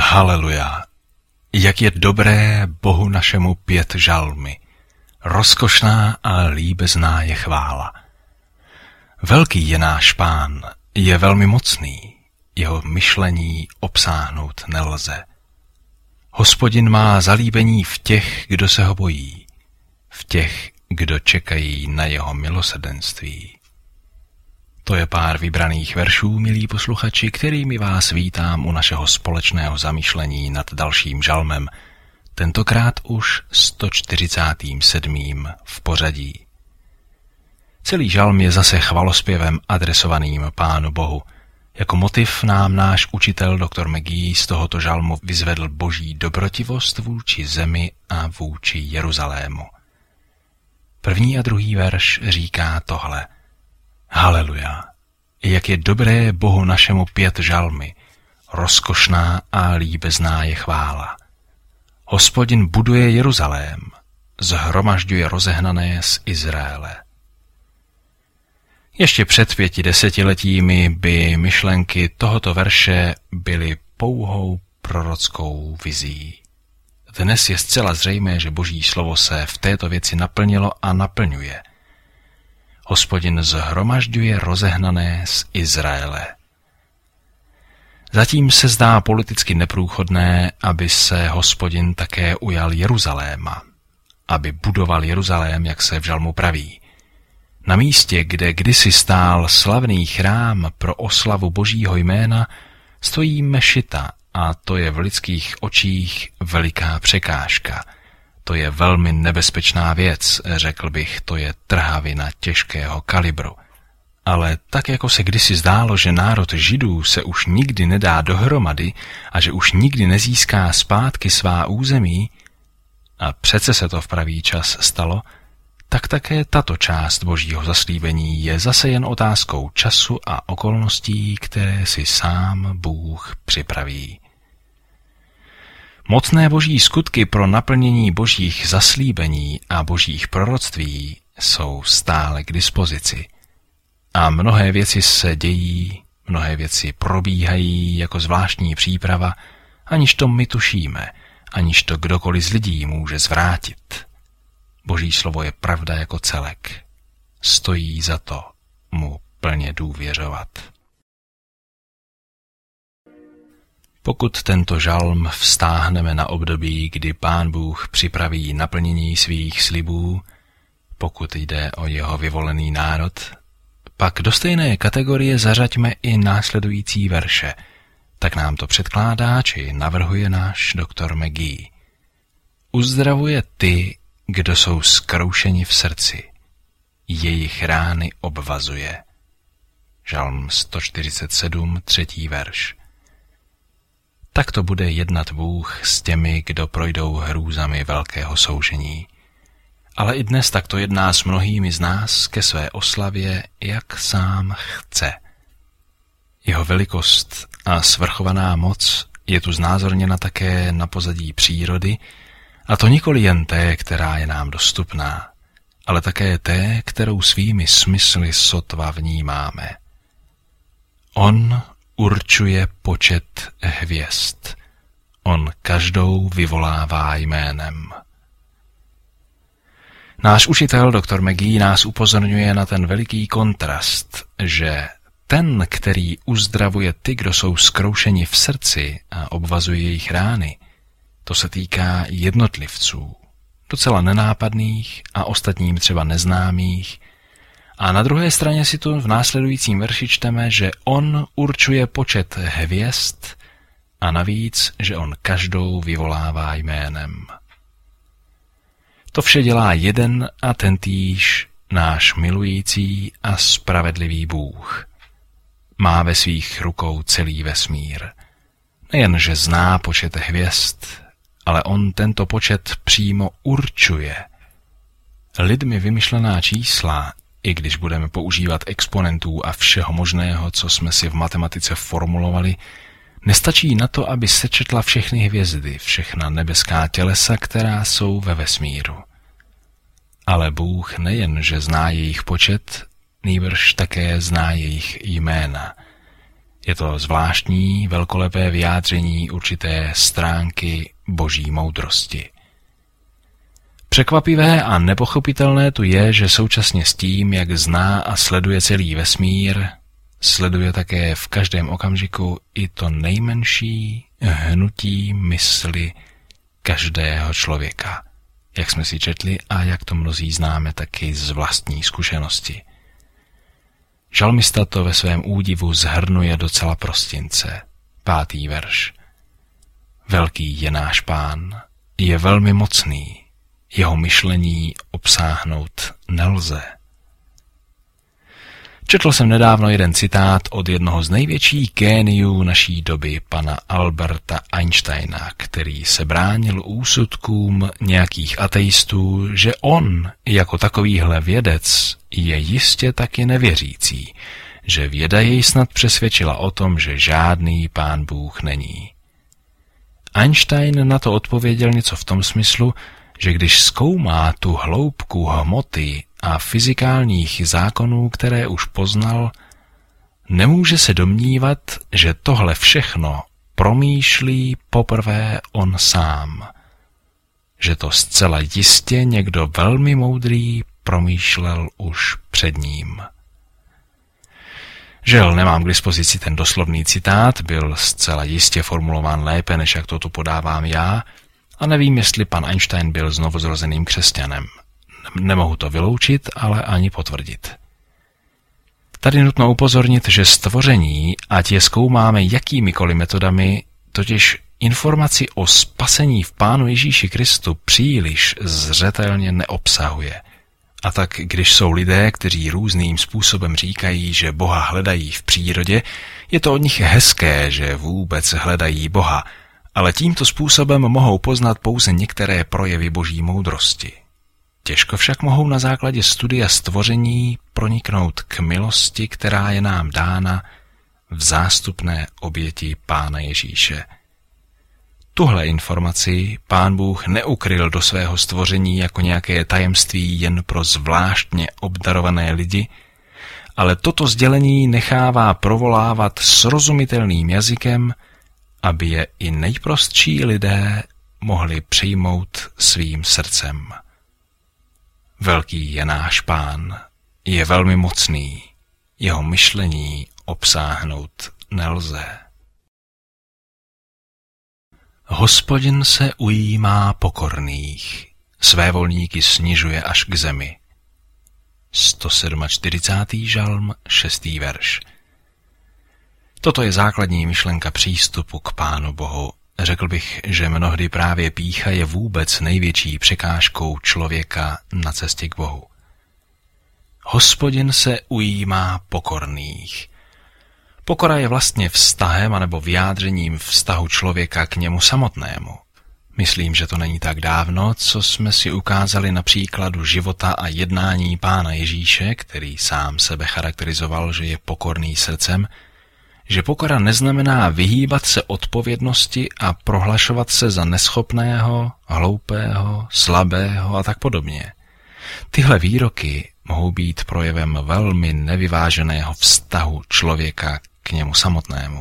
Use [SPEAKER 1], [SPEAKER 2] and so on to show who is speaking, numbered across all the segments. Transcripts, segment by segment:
[SPEAKER 1] Haleluja! Jak je dobré Bohu našemu pět žalmy. Rozkošná a líbezná je chvála. Velký je náš Pán, je velmi mocný, jeho myšlení obsáhnout nelze. Hospodin má zalíbení v těch, kdo se ho bojí, v těch, kdo čekají na jeho milosrdenství. To je pár vybraných veršů, milí posluchači, kterými vás vítám u našeho společného zamyšlení nad dalším žalmem, tentokrát už 147. v pořadí. Celý žalm je zase chvalospěvem adresovaným Pánu Bohu. Jako motiv nám náš učitel dr. McGee z tohoto žalmu vyzvedl boží dobrotivost vůči zemi a vůči Jeruzalému. První a druhý verš říká tohle. Haleluja! Jak je dobré Bohu našemu pět žalmy, rozkošná a líbezná je chvála. Hospodin buduje Jeruzalém, zhromažďuje rozehnané z Izraele. Ještě před 5 desetiletími by myšlenky tohoto verše byly pouhou prorockou vizí. Dnes je zcela zřejmé, že boží slovo se v této věci naplnilo a naplňuje. Hospodin zhromažďuje rozehnané z Izraele. Zatím se zdá politicky neprůchodné, aby se Hospodin také ujal Jeruzaléma, aby budoval Jeruzalém, jak se v žalmu praví. Na místě, kde kdysi stál slavný chrám pro oslavu božího jména, stojí mešita a to je v lidských očích veliká překážka. To je velmi nebezpečná věc, řekl bych, to je trhavina těžkého kalibru. Ale tak jako se kdysi zdálo, že národ Židů se už nikdy nedá dohromady a že už nikdy nezíská zpátky svá území, a přece se to v pravý čas stalo, tak také tato část božího zaslíbení je zase jen otázkou času a okolností, které si sám Bůh připraví. Mocné boží skutky pro naplnění božích zaslíbení a božích proroctví jsou stále k dispozici. A mnohé věci se dějí, mnohé věci probíhají jako zvláštní příprava, aniž to my tušíme, aniž to kdokoliv z lidí může zvrátit. Boží slovo je pravda jako celek. Stojí za to mu plně důvěřovat. Pokud tento žalm vztáhneme na období, kdy Pán Bůh připraví naplnění svých slibů, pokud jde o jeho vyvolený národ, pak do stejné kategorie zařaďme i následující verše. Tak nám to předkládá, či navrhuje náš dr. McGee. Uzdravuje ty, kdo jsou zkroušeni v srdci. Jejich rány obvazuje. Žalm 147, 3. verš. Tak to bude jednat Bůh s těmi, kdo projdou hrůzami velkého soužení. Ale i dnes takto jedná s mnohými z nás ke své oslavě, jak sám chce. Jeho velikost a svrchovaná moc je tu znázorněna také na pozadí přírody, a to nikoli jen té, která je nám dostupná, ale také té, kterou svými smysly sotva vnímáme. On určuje počet hvězd. On každou vyvolává jménem. Náš učitel dr. McGee nás upozorňuje na ten veliký kontrast, že ten, který uzdravuje ty, kdo jsou zkroušeni v srdci a obvazuje jejich rány, to se týká jednotlivců, docela nenápadných a ostatním třeba neznámých. A na druhé straně si tu v následujícím verši čteme, že on určuje počet hvězd a navíc, že on každou vyvolává jménem. To vše dělá jeden a tentýž náš milující a spravedlivý Bůh. Má ve svých rukou celý vesmír. Nejen, že zná počet hvězd, ale on tento počet přímo určuje. Lidmi vymyšlená čísla, i když budeme používat exponentů a všeho možného, co jsme si v matematice formulovali, nestačí na to, aby sečetla všechny hvězdy, všechna nebeská tělesa, která jsou ve vesmíru. Ale Bůh nejen, že zná jejich počet, nýbrž také zná jejich jména. Je to zvláštní, velkolepé vyjádření určité stránky boží moudrosti. Překvapivé a nepochopitelné tu je, že současně s tím, jak zná a sleduje celý vesmír, sleduje také v každém okamžiku i to nejmenší hnutí mysli každého člověka, jak jsme si četli a jak to mnozí známe taky z vlastní zkušenosti. Žalmista to ve svém údivu zhrnuje docela prostince. 5. verš. Velký je náš Pán, je velmi mocný, jeho myšlení obsáhnout nelze. Četl jsem nedávno jeden citát od jednoho z největších géniů naší doby, pana Alberta Einsteina, který se bránil úsudkům nějakých ateistů, že on, jako takovýhle vědec, je jistě taky nevěřící, že věda jej snad přesvědčila o tom, že žádný Pán Bůh není. Einstein na to odpověděl něco v tom smyslu, že když zkoumá tu hloubku hmoty a fyzikálních zákonů, které už poznal, nemůže se domnívat, že tohle všechno promýšlí poprvé on sám. Že to zcela jistě někdo velmi moudrý promýšlel už před ním. Žel, nemám k dispozici ten doslovný citát, byl zcela jistě formulován lépe, než jak to tu podávám já, a nevím, jestli pan Einstein byl znovuzrozeným křesťanem. Nemohu to vyloučit, ale ani potvrdit. Tady nutno upozornit, že stvoření, ať je zkoumáme jakýmikoliv metodami, totiž informaci o spasení v Pánu Ježíši Kristu příliš zřetelně neobsahuje. A tak když jsou lidé, kteří různým způsobem říkají, že Boha hledají v přírodě, je to od nich hezké, že vůbec hledají Boha, ale tímto způsobem mohou poznat pouze některé projevy boží moudrosti. Těžko však mohou na základě studia stvoření proniknout k milosti, která je nám dána v zástupné oběti Pána Ježíše. Tuhle informaci Pán Bůh neukryl do svého stvoření jako nějaké tajemství jen pro zvláštně obdarované lidi, ale toto sdělení nechává provolávat srozumitelným jazykem, aby je i nejprostší lidé mohli přijmout svým srdcem. Velký je náš Pán, je velmi mocný, jeho myšlení obsáhnout nelze. Hospodin se ujímá pokorných, své volníky snižuje až k zemi. 147. žalm, 6. verš. Toto je základní myšlenka přístupu k Pánu Bohu. Řekl bych, že mnohdy právě pýcha je vůbec největší překážkou člověka na cestě k Bohu. Hospodin se ujímá pokorných. Pokora je vlastně vztahem anebo vyjádřením vztahu člověka k němu samotnému. Myslím, že to není tak dávno, co jsme si ukázali na příkladu života a jednání Pána Ježíše, který sám sebe charakterizoval, že je pokorný srdcem, že pokora neznamená vyhýbat se odpovědnosti a prohlašovat se za neschopného, hloupého, slabého a tak podobně. Tyhle výroky mohou být projevem velmi nevyváženého vztahu člověka k němu samotnému.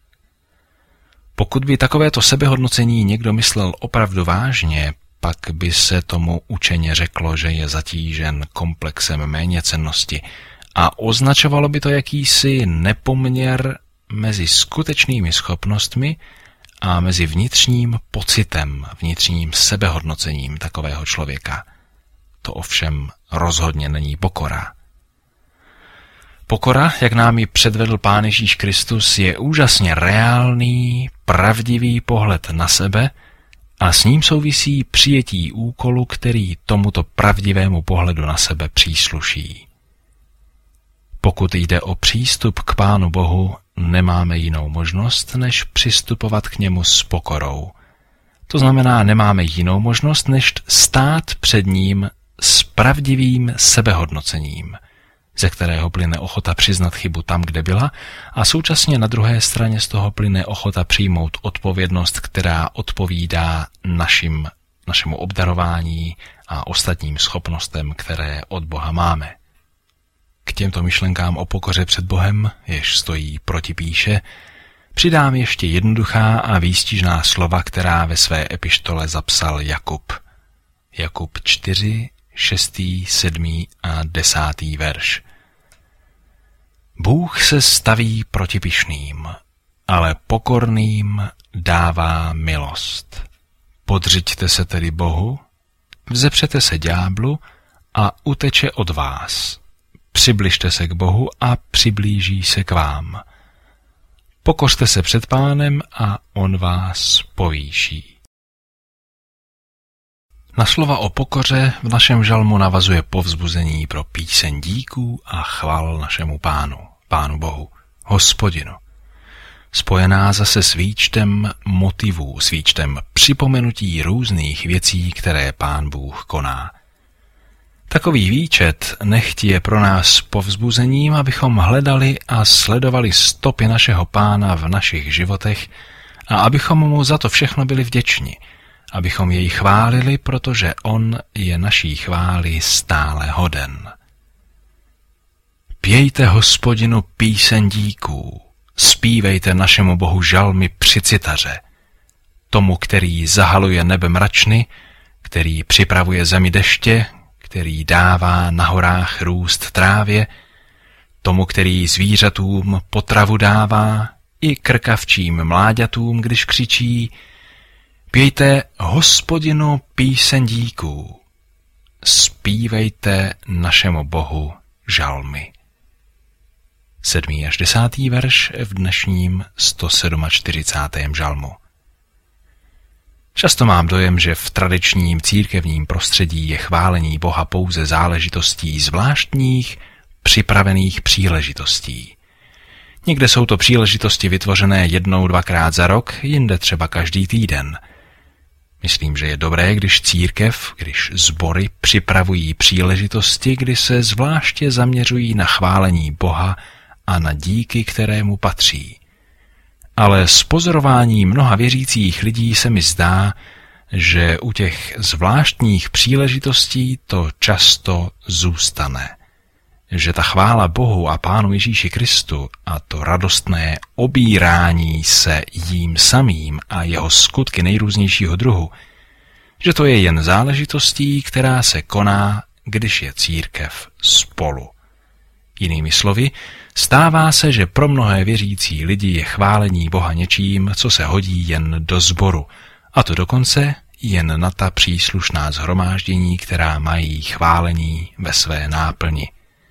[SPEAKER 1] Pokud by takovéto sebehodnocení někdo myslel opravdu vážně, pak by se tomu učeně řeklo, že je zatížen komplexem méněcennosti a označovalo by to jakýsi nepoměr mezi skutečnými schopnostmi a mezi vnitřním pocitem, vnitřním sebehodnocením takového člověka. To ovšem rozhodně není pokora. Pokora, jak nám ji předvedl Pán Ježíš Kristus, je úžasně reálný, pravdivý pohled na sebe a s ním souvisí přijetí úkolu, který tomuto pravdivému pohledu na sebe přísluší. Pokud jde o přístup k Pánu Bohu, nemáme jinou možnost, než přistupovat k němu s pokorou. To znamená, nemáme jinou možnost, než stát před ním s pravdivým sebehodnocením, ze kterého plyne ochota přiznat chybu tam, kde byla, a současně na druhé straně z toho plyne ochota přijmout odpovědnost, která odpovídá našemu obdarování a ostatním schopnostem, které od Boha máme. K těmto myšlenkám o pokoře před Bohem, jež stojí proti píše, přidám ještě jednoduchá a výstižná slova, která ve své epištole zapsal Jakub. Jakub 4, 6, 7 a 10. verš. Bůh se staví proti pyšným, ale pokorným dává milost. Podřiďte se tedy Bohu, vzepřete se ďáblu a uteče od vás. Přibližte se k Bohu a přiblíží se k vám. Pokořte se před Pánem a on vás povýší. Na slova o pokoře v našem žalmu navazuje povzbuzení pro píseň díků a chval našemu Pánu Bohu, Hospodinu. Spojená zase s výčtem motivů, s výčtem připomenutí různých věcí, které Pán Bůh koná. Takový výčet nechť je pro nás povzbuzením, abychom hledali a sledovali stopy našeho Pána v našich životech a abychom mu za to všechno byli vděční, abychom jej chválili, protože on je naší chvály stále hoden. Pějte Hospodinu píseň díků, zpívejte našemu Bohu žalmy při citaře, tomu, který zahaluje nebe mračny, který připravuje zemi deště, který dává na horách růst trávě, tomu, který zvířatům potravu dává, i krkavčím mláďatům, když křičí, pějte Hospodinu píseň díků, zpívejte našemu Bohu žalmy. 7. až 10. verš v dnešním 147. žalmu. Často mám dojem, že v tradičním církevním prostředí je chválení Boha pouze záležitostí zvláštních, připravených příležitostí. Někde jsou to příležitosti vytvořené 1-2krát za rok, jinde třeba každý týden. Myslím, že je dobré, když církev, když sbory připravují příležitosti, kdy se zvláště zaměřují na chválení Boha a na díky, které mu patří. Ale z pozorování mnoha věřících lidí se mi zdá, že u těch zvláštních příležitostí to často zůstane. Že ta chvála Bohu a Pánu Ježíši Kristu a to radostné obírání se jím samým a jeho skutky nejrůznějšího druhu, že to je jen záležitostí, která se koná, když je církev spolu. Jinými slovy, stává se, že pro mnohé věřící lidi je chválení Boha něčím, co se hodí jen do sboru, a to dokonce jen na ta příslušná shromáždění, která mají chválení ve své náplni.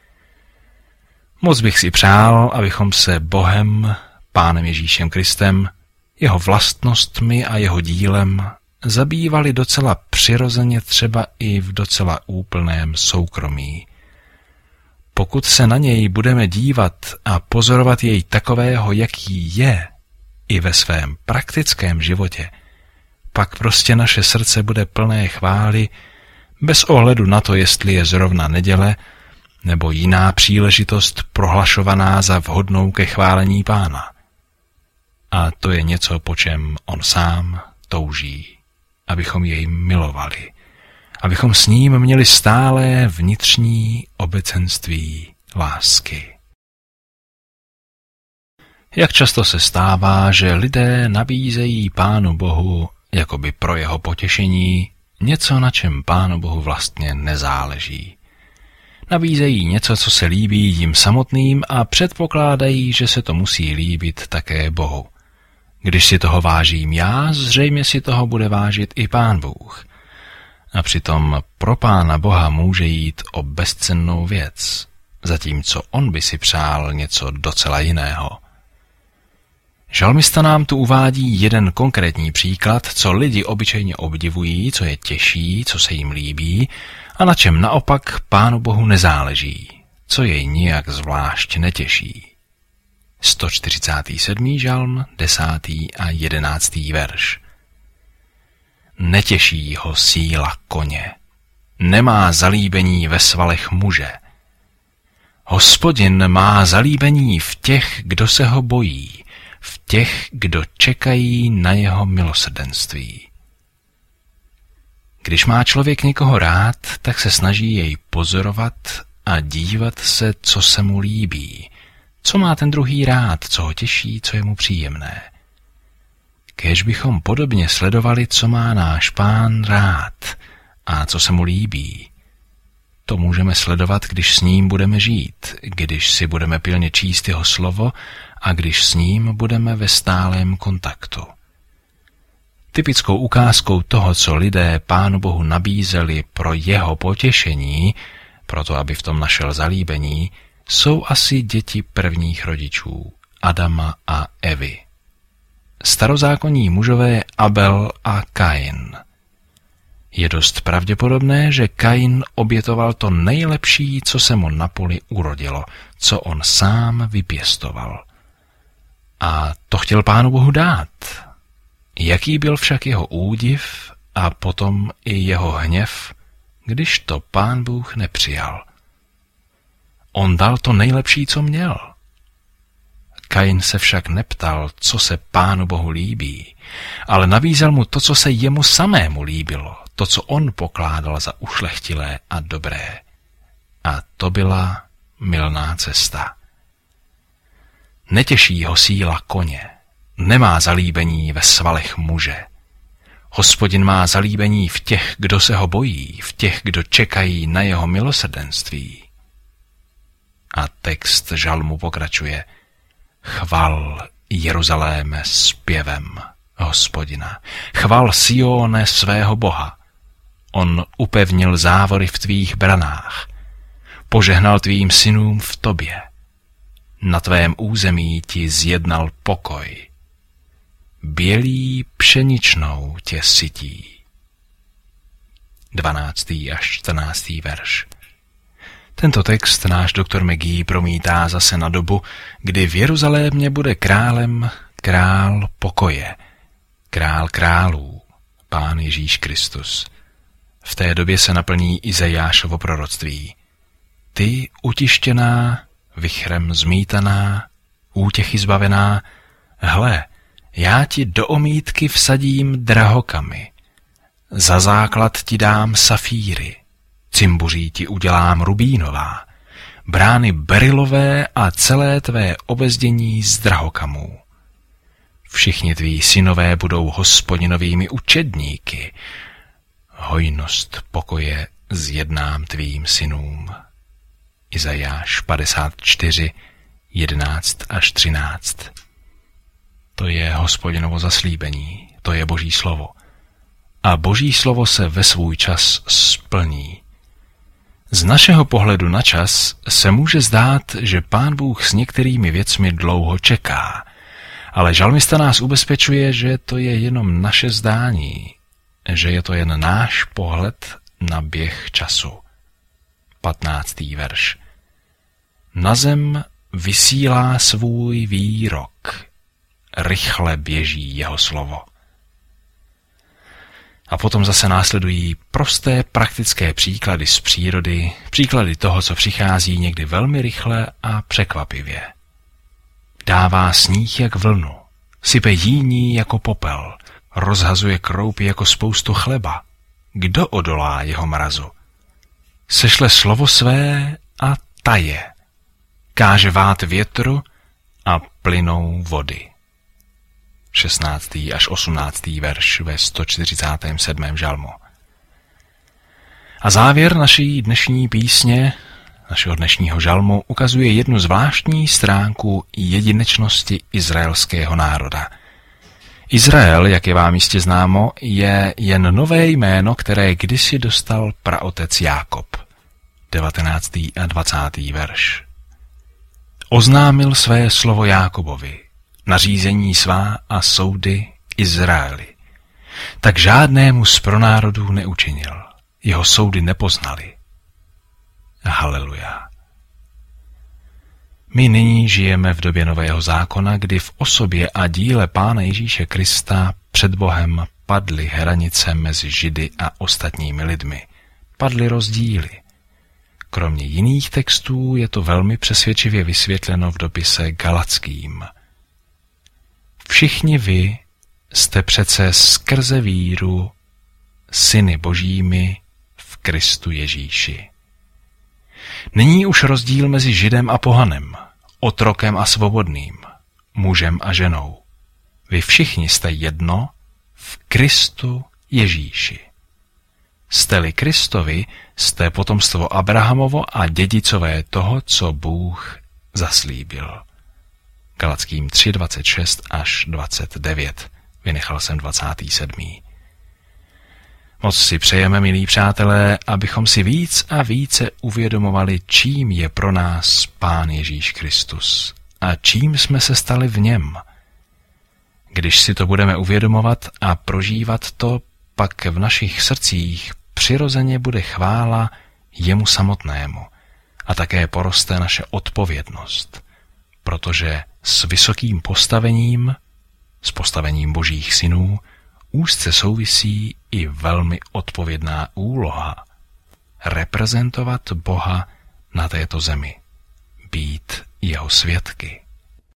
[SPEAKER 1] Moc bych si přál, abychom se Bohem, Pánem Ježíšem Kristem, jeho vlastnostmi a jeho dílem zabývali docela přirozeně, třeba i v docela úplném soukromí. Pokud se na něj budeme dívat a pozorovat jej takového, jaký je, i ve svém praktickém životě, pak prostě naše srdce bude plné chvály, bez ohledu na to, jestli je zrovna neděle, nebo jiná příležitost prohlašovaná za vhodnou ke chválení Pána. A to je něco, po čem on sám touží, abychom jej milovali, abychom s ním měli stálé vnitřní obecenství lásky. Jak často se stává, že lidé nabízejí Pánu Bohu, jakoby pro jeho potěšení, něco, na čem Pánu Bohu vlastně nezáleží. Nabízejí něco, co se líbí jim samotným a předpokládají, že se to musí líbit také Bohu. Když si toho vážím já, zřejmě si toho bude vážit i Pán Bůh. A přitom pro Pána Boha může jít o bezcennou věc, zatímco on by si přál něco docela jiného. Žalmista nám tu uvádí jeden konkrétní příklad, co lidi obyčejně obdivují, co je těší, co se jim líbí a na čem naopak Pánu Bohu nezáleží, co jej nijak zvlášť netěší. 147. žalm, 10. a 11. verš. Netěší ho síla koně, nemá zalíbení ve svalech muže. Hospodin má zalíbení v těch, kdo se ho bojí, v těch, kdo čekají na jeho milosrdenství. Když má člověk někoho rád, tak se snaží jej pozorovat a dívat se, co se mu líbí, co má ten druhý rád, co ho těší, co je mu příjemné. Kéž bychom podobně sledovali, co má náš Pán rád a co se mu líbí. To můžeme sledovat, když s ním budeme žít, když si budeme pilně číst jeho slovo a když s ním budeme ve stálém kontaktu. Typickou ukázkou toho, co lidé Pánu Bohu nabízeli pro jeho potěšení, proto aby v tom našel zalíbení, jsou asi děti prvních rodičů, Adama a Evy. Starozákonní mužové Abel a Kain. Je dost pravděpodobné, že Kain obětoval to nejlepší, co se mu na poli urodilo, co on sám vypěstoval. A to chtěl Pánu Bohu dát. Jaký byl však jeho údiv a potom i jeho hněv, když to Pán Bůh nepřijal. On dal to nejlepší, co měl. Kain se však neptal, co se Pánu Bohu líbí, ale nabízel mu to, co se jemu samému líbilo, to, co on pokládal za ušlechtilé a dobré. A to byla mylná cesta. Netěší ho síla koně, nemá zalíbení ve svalech muže. Hospodin má zalíbení v těch, kdo se ho bojí, v těch, kdo čekají na jeho milosrdenství. A text žalmu pokračuje. Chval Jeruzaléme zpěvem Hospodina. Chval Sione svého Boha. On upevnil závory v tvých branách. Požehnal tvým synům v tobě. Na tvém území ti zjednal pokoj. Bělí pšeničnou tě sytí. 12. až 14. verš. Tento text náš doktor McGee promítá zase na dobu, kdy v Jeruzalémě bude králem král pokoje, král králů, Pán Ježíš Kristus. V té době se naplní Izajášovo proroctví. Ty utištěná, vichrem zmítaná, útěchy zbavená, hle, já ti do omítky vsadím drahokamy, za základ ti dám safíry, cimbuří ti udělám rubínová, brány berilové a celé tvé obezdění z drahokamů. Všichni tví synové budou Hospodinovými učedníky, hojnost pokoje zjednám tvým synům. Izajáš 54, 11 až 13. To je Hospodinovo zaslíbení, to je Boží slovo. A Boží slovo se ve svůj čas splní. Z našeho pohledu na čas se může zdát, že Pán Bůh s některými věcmi dlouho čeká, ale žalmista nás ubezpečuje, že to je jenom naše zdání, že je to jen náš pohled na běh času. 15. verš. Na zem vysílá svůj výrok, rychle běží jeho slovo. A potom zase následují prosté praktické příklady z přírody, příklady toho, co přichází někdy velmi rychle a překvapivě. Dává sníh jak vlnu, sype jíní jako popel, rozhazuje kroupy jako spoustu chleba. Kdo odolá jeho mrazu? Sešle slovo své a taje. Káže vát větru a plynou vody. 16. až 18. verš ve 147. žalmu. A závěr naší dnešní písně, našeho dnešního žalmu, ukazuje jednu zvláštní stránku jedinečnosti izraelského národa. Izrael, jak je vám jistě známo, je jen nové jméno, které kdysi dostal praotec Jákob. 19. a 20. verš. Oznámil své slovo Jákobovi, nařízení svá a soudy Izraeli. Tak žádnému z pronárodů neučinil, jeho soudy nepoznali. Haleluja. My nyní žijeme v době Nového zákona, kdy v osobě a díle Pána Ježíše Krista před Bohem padly hranice mezi Židy a ostatními lidmi. Padly rozdíly. Kromě jiných textů je to velmi přesvědčivě vysvětleno v dopise Galatským. Všichni vy jste přece skrze víru syny Božími v Kristu Ježíši. Není už rozdíl mezi Židem a pohanem, otrokem a svobodným, mužem a ženou. Vy všichni jste jedno v Kristu Ježíši. Jste-li Kristovi, jste potomstvo Abrahamovo a dědicové toho, co Bůh zaslíbil. Galackým 3, 26 až 29. Vynechal jsem 27. Moc si přejeme, milí přátelé, abychom si víc a více uvědomovali, čím je pro nás Pán Ježíš Kristus a čím jsme se stali v něm. Když si to budeme uvědomovat a prožívat to, pak v našich srdcích přirozeně bude chvála jemu samotnému a také poroste naše odpovědnost, protože s vysokým postavením, s postavením Božích synů, úzce souvisí i velmi odpovědná úloha reprezentovat Boha na této zemi, být jeho svědky.